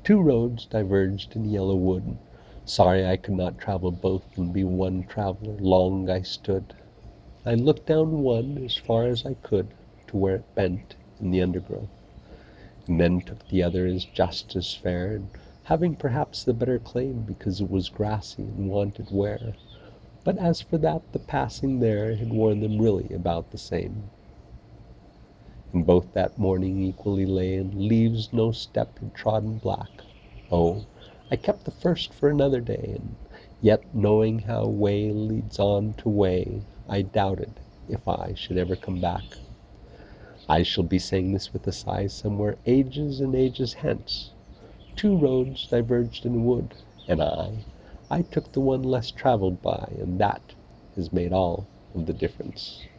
Two roads diverged in yellow wood. Sorry I could not travel both and be one traveler, long I stood. I looked down one as far as I could to where it bent in the undergrowth, and then took the other as just as fair, and having perhaps the better claim because it was grassy and wanted wear. But as for that, the passing there had worn them really about the same. And both that morning equally lay in leaves no step had trodden black. Oh, I kept the first for another day, and yet knowing how way leads on to way, I doubted if I should ever come back. I shall be saying this with a sigh somewhere ages and ages hence. Two roads diverged in a wood, and I took the one less travelled by, and that has made all of the difference.